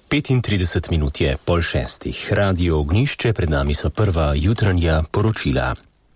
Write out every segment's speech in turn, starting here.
35 minut je 5:30. Radio Ognišče, pred nami so prva jutranja poročila.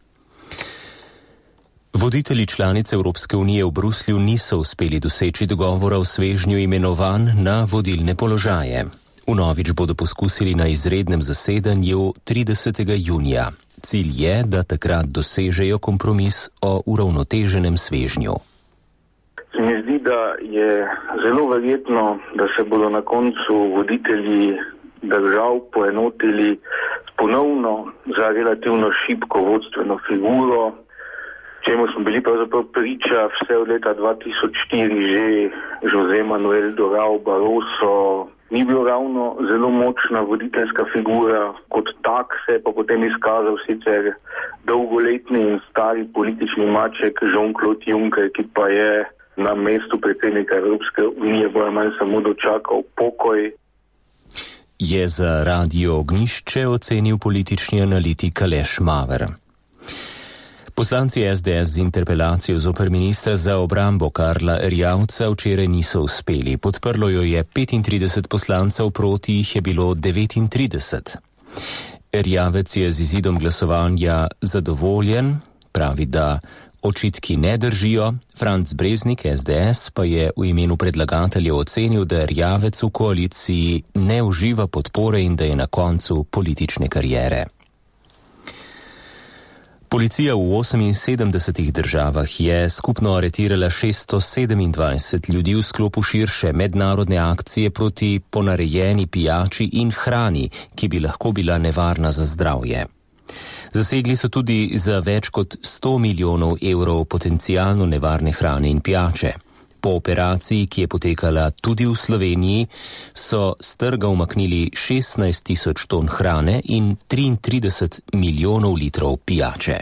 Voditelji članic Evropske unije v Bruslju niso uspeli doseči dogovora o svežnju imenovanj na vodilne položaje. Vnovič bodo poskusili na izrednem zasedanju 30. junija. Cilj je, da takrat dosežejo kompromis o uravnoteženem svežnju. Se mi zdi, da je zelo verjetno, da se bodo na koncu voditelji držav poenotili ponovno za relativno šibko vodstveno figuro, čemu smo bili pravzaprav priča vse od leta 2004 že José Manuel Durão Barroso. Ni bil ravno zelo močna voditeljska figura, kot tak se je pa potem izkazal sicer dolgoletni in stari politični maček Jean-Claude Juncker, ki pa je na mestu predsednika Evropske unije bolj ali manj samo dočakal pokoj. Je za Radio Ognišče ocenil politični analitik Aleš Maver. Poslanci SDS z interpelacijo zoper ministra za obrambo Karla Erjavca včeraj niso uspeli. Podprlo jo je 35 poslancev, proti jih je bilo 39. Erjavec je z izidom glasovanja zadovoljen, pravi, da očitki ne držijo. Franc Breznik, SDS, pa je v imenu predlagatelja ocenil, da Erjavec v koaliciji ne uživa podpore in da je na koncu politične kariere. Policija v 78 državah je skupno aretirala 627 ljudi v sklopu širše mednarodne akcije proti ponarejeni pijači in hrani, ki bi lahko bila nevarna za zdravje. Zasegli so tudi za več kot 100 milijonov evrov potencialno nevarne hrane in pijače. Po operaciji, ki je potekala tudi v Sloveniji, so s trga umaknili 16 tisoč ton hrane in 33 milijonov litrov pijače.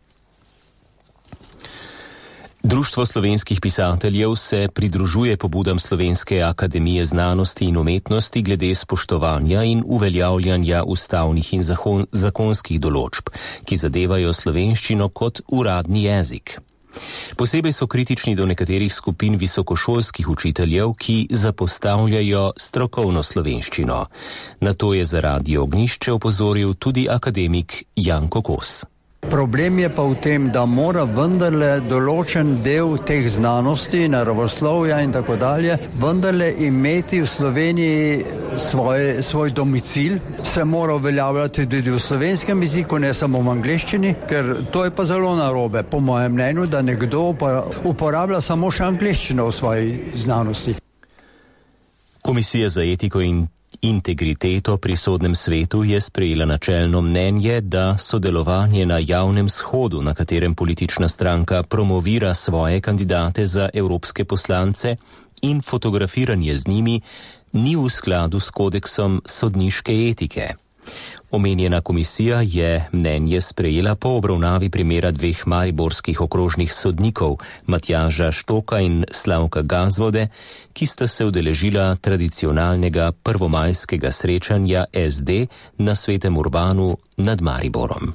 Društvo slovenskih pisateljev se pridružuje pobudam Slovenske akademije znanosti in umetnosti glede spoštovanja in uveljavljanja ustavnih in zakonskih določb, ki zadevajo slovenščino kot uradni jezik. Posebej so kritični do nekaterih skupin visokošolskih učiteljev, ki zapostavljajo strokovno slovenščino. Na to je za Radio Ognišče opozoril tudi akademik Janko Kos. Problem je pa v tem, da mora vendarle določen del teh znanosti, naravoslovja in tako dalje, vendarle imeti v Sloveniji svoj domicil, se mora uveljavljati tudi v slovenskem jeziku, ne samo v angleščini, ker to je pa zelo narobe, po mojem mnenju, da nekdo uporablja samo še angleščino v svoji znanosti. Komisija za etiko in integriteto pri sodnem svetu je sprejela načelno mnenje, da sodelovanje na javnem shodu, na katerem politična stranka promovira svoje kandidate za evropske poslance, in fotografiranje z njimi ni v skladu s kodeksom sodniške etike. Omenjena komisija je mnenje sprejela po obravnavi primera dveh mariborskih okrožnih sodnikov, Matjaža Štoka in Slavka Gazvode, ki sta se udeležila tradicionalnega prvomajskega srečanja SD na Svetem Urbanu nad Mariborom.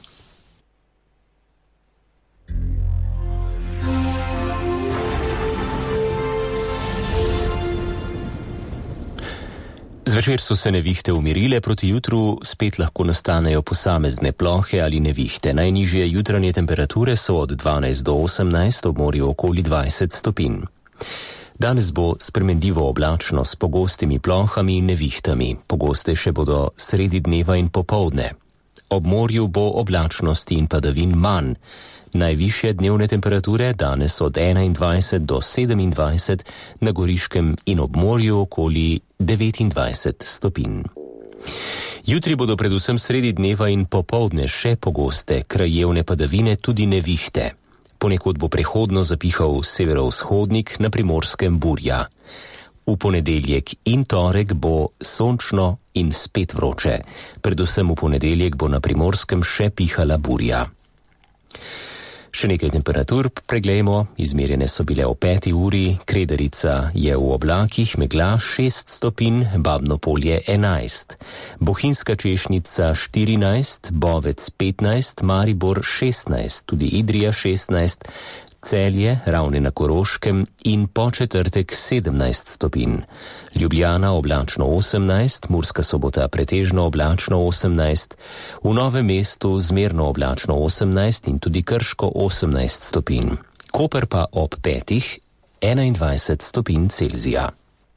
Zvečer so se nevihte umirile, proti jutru spet lahko nastanejo posamezne plohe ali nevihte. Najnižje jutranje temperature so od 12 do 18, ob morju okoli 20 stopinj. Danes bo spremenljivo oblačno s pogostimi plohami in nevihtami. Pogostejše bodo sredi dneva in popoldne. Ob morju bo oblačnosti in padavin manj. Najvišje dnevne temperature danes od 21 do 27, na Goriškem in ob morju okoli 29 stopinj. Jutri bodo predvsem sredi dneva in popoldne še pogoste krajevne padavine, tudi nevihte. Ponekod bo prehodno zapihal severovzhodnik, na Primorskem burja. V ponedeljek in torek bo sončno in spet vroče. Predvsem v ponedeljek bo na Primorskem še pihala burja. Še nekaj temperatur preglejmo, izmerjene so bile o 5. uri, Kredarica je v oblakih, megla 6 stopinj, Babno Polje 11, Bohinjska Češnica 14, Bovec 15, Maribor 16, tudi Idrija 16, Celje, Ravne na Koroškem in po četrtek 17 stopinj. Ljubljana oblačno 18, Murska Sobota pretežno oblačno 18, v Novem mestu zmerno oblačno 18 in tudi Krško 18 stopinj. Koper pa ob 5 21 stopinj Celzija.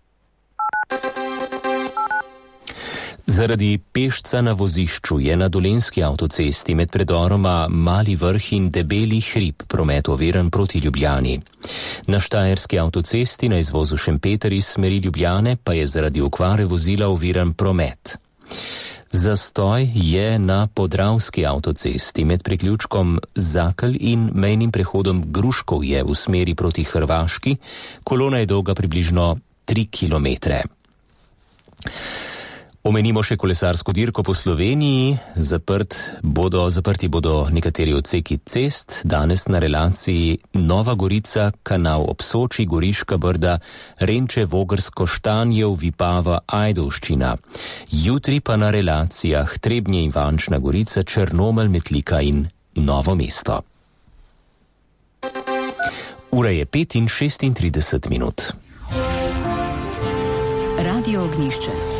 Zaradi pešca na vozišču je na Dolenjski avtocesti med predoroma Mali Vrh in Debeli hrib promet oviran proti Ljubljani. Na Štajerski avtocesti na izvozu Šempeter iz smeri Ljubljane pa je zaradi okvare vozila oviran promet. Zastoj je na Podravski avtocesti med priključkom Zakelj in mejnim prehodom Gruškovje v smeri proti Hrvaški. Kolona je dolga približno 3 kilometre. Omenimo še kolesarsko dirko po Sloveniji. Zaprti bodo nekateri odseki cest. Danes na relaciji Nova Gorica, Kanal ob Soči, Goriška Brda, Renče, Vogrsko, Štanjev, Vipava, Ajdovščina. Jutri pa na relacijah Trebnje, Ivančna Gorica, Črnomelj, Metlika in Novo mesto. Ura je 5:36. Radio Ognjišče.